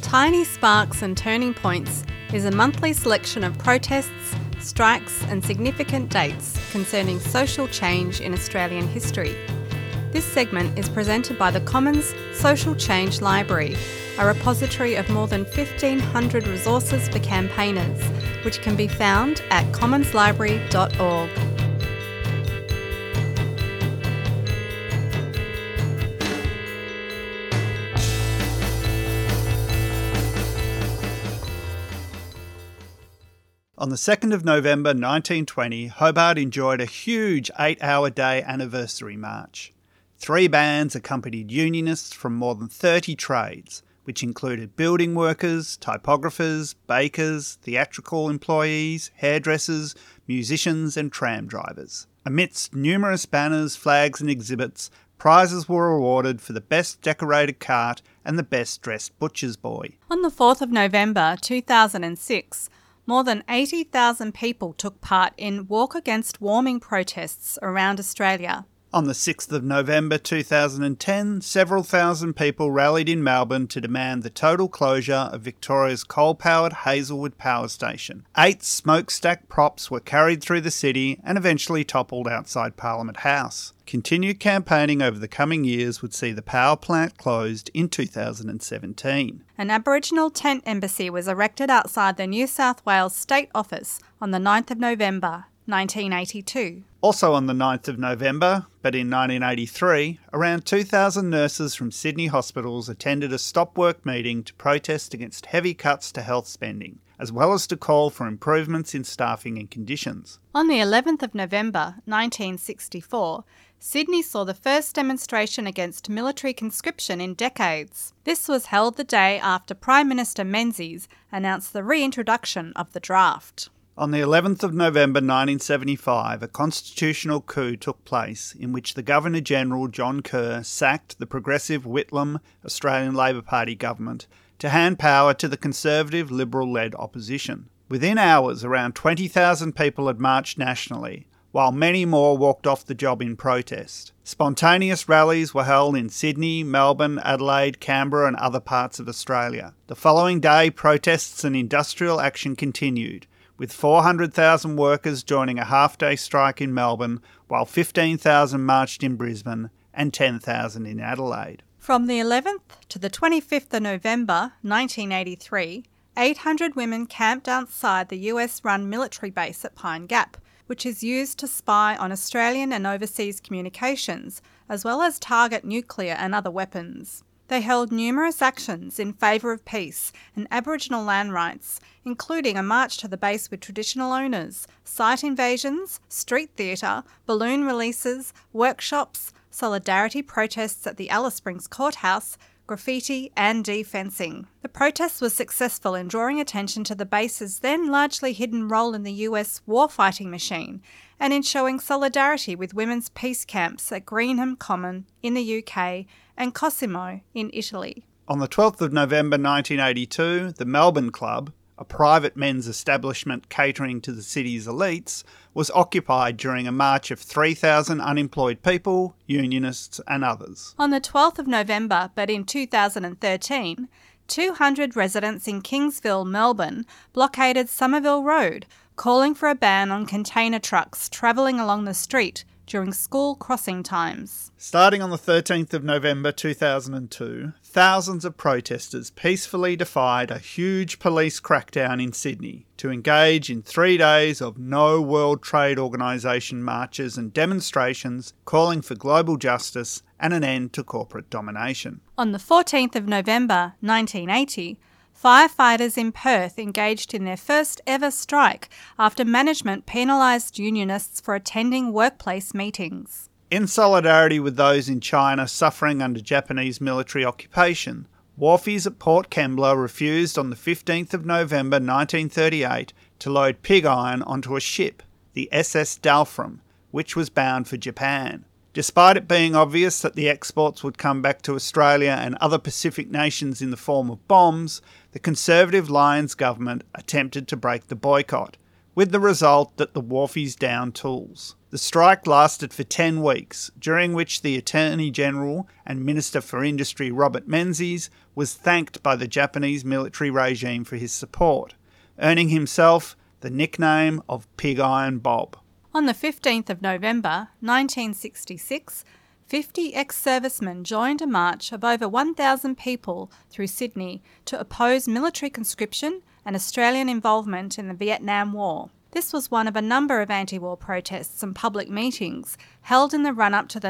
Tiny Sparks and Turning Points is a monthly selection of protests, strikes and significant dates concerning social change in Australian history. This segment is presented by the Commons Social Change Library, a repository of more than 1,500 resources for campaigners, which can be found at commonslibrary.org. On the 2nd of November 1920, Hobart enjoyed a huge 8-hour day anniversary march. 3 bands accompanied unionists from more than 30 trades, which included building workers, typographers, bakers, theatrical employees, hairdressers, musicians and tram drivers. Amidst numerous banners, flags and exhibits, prizes were awarded for the best decorated cart and the best dressed butcher's boy. On the 4th of November 2006, more than 80,000 people took part in Walk Against Warming protests around Australia. On the 6th of November 2010, several thousand people rallied in Melbourne to demand the total closure of Victoria's coal-powered Hazelwood Power Station. 8 smokestack props were carried through the city and eventually toppled outside Parliament House. Continued campaigning over the coming years would see the power plant closed in 2017. An Aboriginal tent embassy was erected outside the New South Wales State Office on the 9th of November 1982. Also on the 9th of November, but in 1983, around 2,000 nurses from Sydney hospitals attended a stop-work meeting to protest against heavy cuts to health spending, as well as to call for improvements in staffing and conditions. On the 11th of November 1964, Sydney saw the first demonstration against military conscription in decades. This was held the day after Prime Minister Menzies announced the reintroduction of the draft. On the 11th of November 1975, a constitutional coup took place in which the Governor-General John Kerr sacked the progressive Whitlam Australian Labor Party government to hand power to the Conservative Liberal-led opposition. Within hours, around 20,000 people had marched nationally, while many more walked off the job in protest. Spontaneous rallies were held in Sydney, Melbourne, Adelaide, Canberra and other parts of Australia. The following day, protests and industrial action continued, with 400,000 workers joining a half-day strike in Melbourne, while 15,000 marched in Brisbane and 10,000 in Adelaide. From the 11th to the 25th of November 1983, 800 women camped outside the US-run military base at Pine Gap, which is used to spy on Australian and overseas communications, as well as target nuclear and other weapons. They held numerous actions in favour of peace and Aboriginal land rights, including a march to the base with traditional owners, site invasions, street theatre, balloon releases, workshops, solidarity protests at the Alice Springs Courthouse, graffiti and defencing. The protest was successful in drawing attention to the base's then largely hidden role in the US warfighting machine and in showing solidarity with women's peace camps at Greenham Common in the UK and Cosimo in Italy. On the 12th of November 1982, the Melbourne Club, a private men's establishment catering to the city's elites, was occupied during a march of 3,000 unemployed people, unionists and others. On the 12th of November, but in 2013, 200 residents in Kingsville, Melbourne, blockaded Somerville Road, calling for a ban on container trucks travelling along the street during school crossing times. Starting on the 13th of November 2002, thousands of protesters peacefully defied a huge police crackdown in Sydney to engage in 3 days of no World Trade Organisation marches and demonstrations calling for global justice and an end to corporate domination. On the 14th of November 1980, firefighters in Perth engaged in their first ever strike after management penalised unionists for attending workplace meetings. In solidarity with those in China suffering under Japanese military occupation, wharfies at Port Kembla refused on the 15th of November 1938 to load pig iron onto a ship, the SS Dalfram, which was bound for Japan. Despite it being obvious that the exports would come back to Australia and other Pacific nations in the form of bombs, the Conservative Lions government attempted to break the boycott, with the result that the wharfies downed tools. The strike lasted for 10 weeks, during which the Attorney General and Minister for Industry Robert Menzies was thanked by the Japanese military regime for his support, earning himself the nickname of Pig Iron Bob. On the 15th of November 1966, 50 ex-servicemen joined a march of over 1,000 people through Sydney to oppose military conscription and Australian involvement in the Vietnam War. This was one of a number of anti-war protests and public meetings held in the run-up to the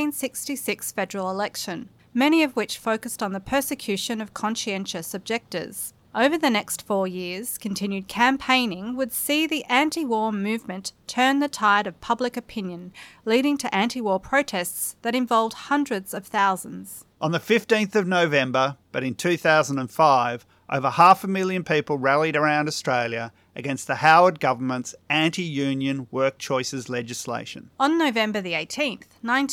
1966 federal election, many of which focused on the persecution of conscientious objectors. Over the next 4 years, continued campaigning would see the anti-war movement turn the tide of public opinion, leading to anti-war protests that involved hundreds of thousands. On the 15th of November, but in 2005, over 500,000 people rallied around Australia against the Howard government's anti-union work choices legislation. On November the 18th,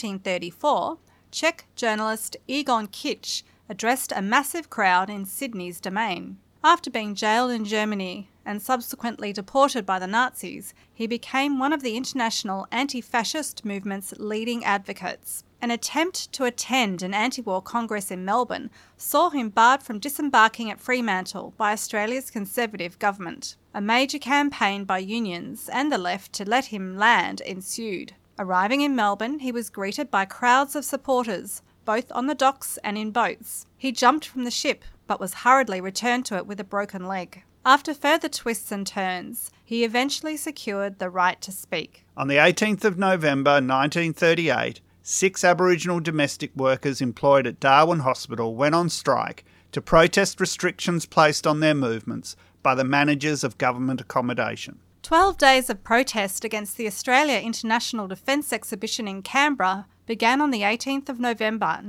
1934, Czech journalist Egon Kitsch addressed a massive crowd in Sydney's Domain. After being jailed in Germany and subsequently deported by the Nazis, he became one of the international anti-fascist movement's leading advocates. An attempt to attend an anti-war congress in Melbourne saw him barred from disembarking at Fremantle by Australia's Conservative government. A major campaign by unions and the left to let him land ensued. Arriving in Melbourne, he was greeted by crowds of supporters, both on the docks and in boats. He jumped from the ship, but was hurriedly returned to it with a broken leg. After further twists and turns, he eventually secured the right to speak. On the 18th of November 1938, 6 Aboriginal domestic workers employed at Darwin Hospital went on strike to protest restrictions placed on their movements by the managers of government accommodation. 12 days of protest against the Australia International Defence Exhibition in Canberra began on the 18th of November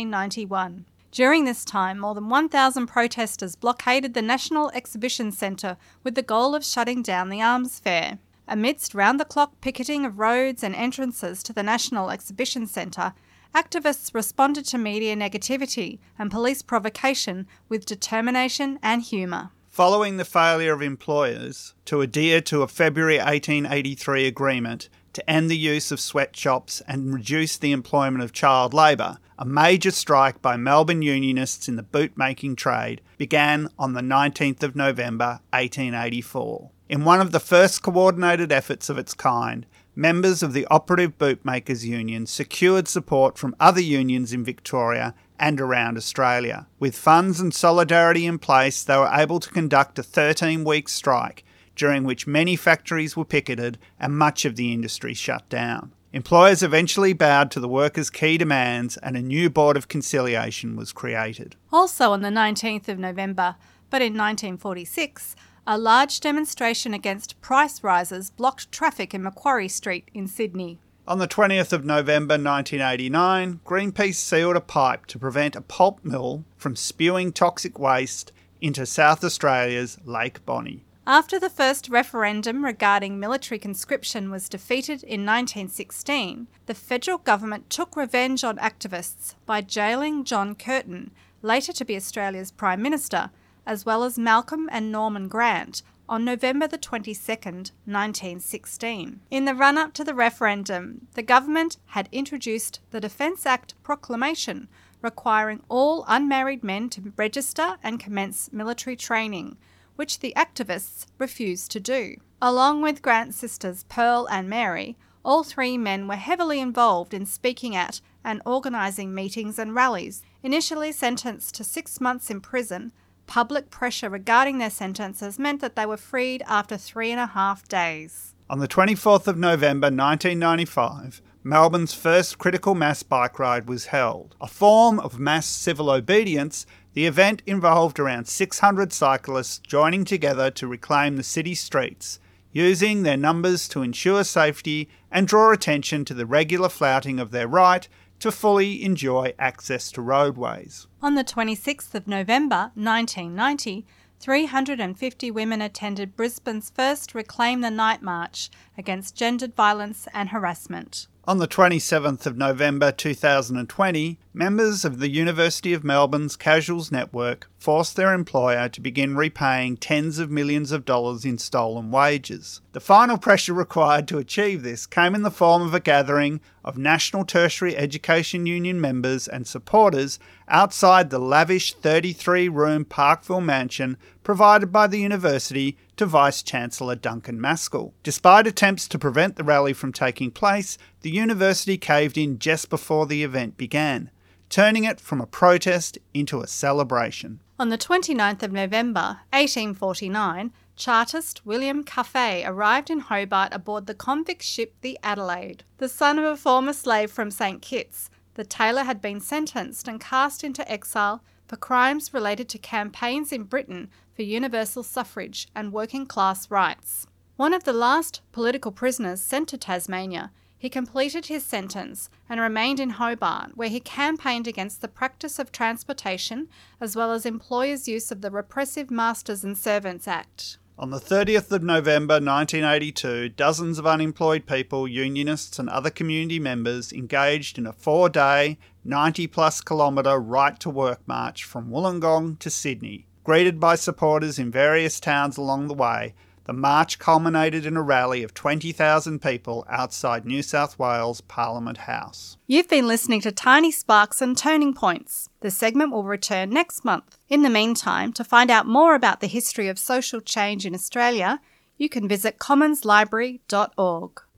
1991. During this time, more than 1,000 protesters blockaded the National Exhibition Centre with the goal of shutting down the arms fair. Amidst round-the-clock picketing of roads and entrances to the National Exhibition Centre, activists responded to media negativity and police provocation with determination and humour. Following the failure of employers to adhere to a February 1883 agreement to end the use of sweatshops and reduce the employment of child labour, a major strike by Melbourne unionists in the bootmaking trade began on the 19th of November 1884. In one of the first coordinated efforts of its kind, members of the Operative Bootmakers Union secured support from other unions in Victoria and around Australia. With funds and solidarity in place, they were able to conduct a 13-week strike, during which many factories were picketed and much of the industry shut down. Employers eventually bowed to the workers' key demands and a new Board of Conciliation was created. Also on the 19th of November, but in 1946, a large demonstration against price rises blocked traffic in Macquarie Street in Sydney. On the 20th of November 1989, Greenpeace sealed a pipe to prevent a pulp mill from spewing toxic waste into South Australia's Lake Bonnie. After the first referendum regarding military conscription was defeated in 1916, the federal government took revenge on activists by jailing John Curtin, later to be Australia's Prime Minister, as well as Malcolm and Norman Grant, on November the 22nd, 1916. In the run-up to the referendum, the government had introduced the Defence Act proclamation requiring all unmarried men to register and commence military training, which the activists refused to do. Along with Grant's sisters Pearl and Mary, all 3 men were heavily involved in speaking at and organising meetings and rallies. Initially sentenced to 6 months in prison, public pressure regarding their sentences meant that they were freed after 3.5 days. On the 24th of November 1995, Melbourne's first critical mass bike ride was held. A form of mass civil obedience, the event involved around 600 cyclists joining together to reclaim the city streets, using their numbers to ensure safety and draw attention to the regular flouting of their right to fully enjoy access to roadways. On the 26th of November 1990, 350 women attended Brisbane's first Reclaim the Night March against gendered violence and harassment. On the 27th of November 2020, members of the University of Melbourne's Casuals Network forced their employer to begin repaying tens of millions of dollars in stolen wages. The final pressure required to achieve this came in the form of a gathering of National Tertiary Education Union members and supporters outside the lavish 33-room Parkville mansion provided by the university to Vice-Chancellor Duncan Maskell. Despite attempts to prevent the rally from taking place, the university caved in just before the event began, turning it from a protest into a celebration. On the 29th of November 1849, Chartist William Cuffay arrived in Hobart aboard the convict ship the Adelaide. The son of a former slave from St Kitts, the tailor had been sentenced and cast into exile for crimes related to campaigns in Britain for universal suffrage and working-class rights. One of the last political prisoners sent to Tasmania, he completed his sentence and remained in Hobart, where he campaigned against the practice of transportation as well as employers' use of the repressive Masters and Servants Act. On the 30th of November 1982, dozens of unemployed people, unionists and other community members engaged in a 4-day, 90-plus kilometre right-to-work march from Wollongong to Sydney. Greeted by supporters in various towns along the way, the march culminated in a rally of 20,000 people outside New South Wales Parliament House. You've been listening to Tiny Sparks and Turning Points. The segment will return next month. In the meantime, to find out more about the history of social change in Australia, you can visit commonslibrary.org.